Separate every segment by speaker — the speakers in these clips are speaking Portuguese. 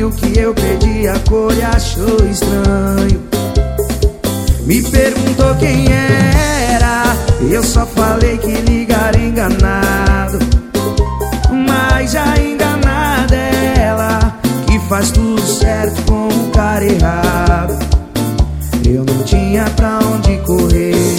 Speaker 1: viu que eu perdi a cor e achou estranho. Me perguntou quem era, eu só falei que ligaram enganado. Mas a enganada é ela, que faz tudo certo com o cara errado. Eu não tinha pra onde correr.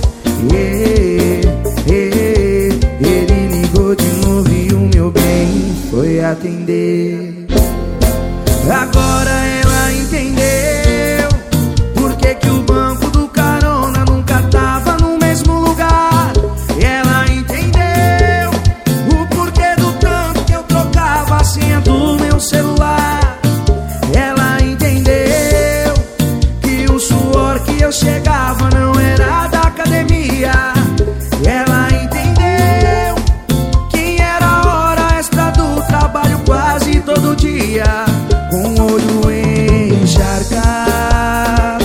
Speaker 1: Ele ligou de novo e o meu bem foi atender. Agora ela entendeu por que o banco do carona nunca tava no mesmo lugar. Ela entendeu o porquê do tanto que eu trocava a senha do meu celular. Ela entendeu que o suor que eu chegava não era da academia. Ela entendeu que era hora extra do trabalho quase todo dia, com o olho encharcado.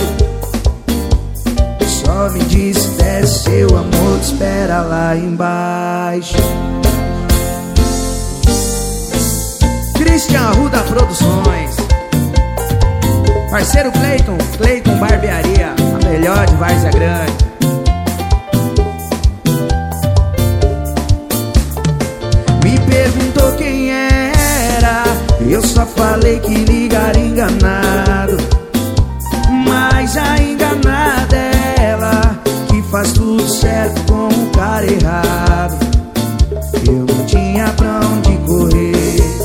Speaker 1: Só me disse, desce, seu amor te espera lá embaixo. Christian Arruda Produções, parceiro Cleiton Barbearia, a melhor de Várzea Grande. Me perguntou quem era, eu só falei que ligaram enganado. Mas a enganada é ela, que faz tudo certo com o cara errado. Eu não tinha pra onde correr.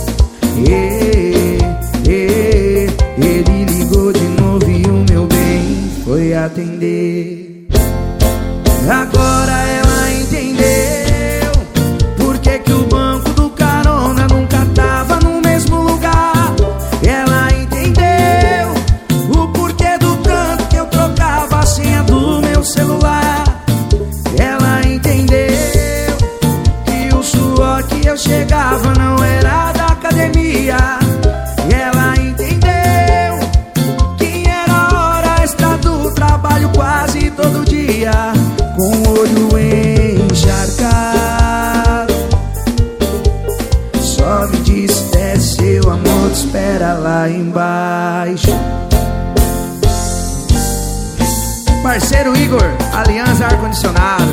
Speaker 1: Ele ligou de novo e o meu bem foi atender. Agora ela entendeu por que o banco do carona nunca tava no mesmo lugar. Ela entendeu o porquê do tanto que eu trocava a senha do meu celular. Ela entendeu que o suor que eu chegava não era da academia. Ela entendeu que era hora extra do trabalho quase todo dia, com o olho encharcado. Só me disse, desce, seu amor te espera lá embaixo. Parceiro Igor, Aliança Ar-Condicionado.